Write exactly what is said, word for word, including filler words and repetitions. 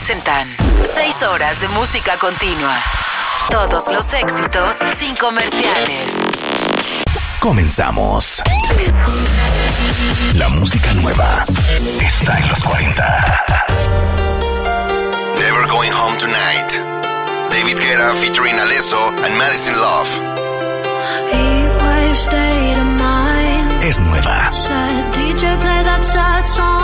presentan seis horas de música continua. Todos los éxitos sin comerciales. Comenzamos. La música nueva está en los cuarenta. Never Going Home Tonight. David Guetta featuring Alesso and Madison Love. Es nueva. Said D J play that sad song.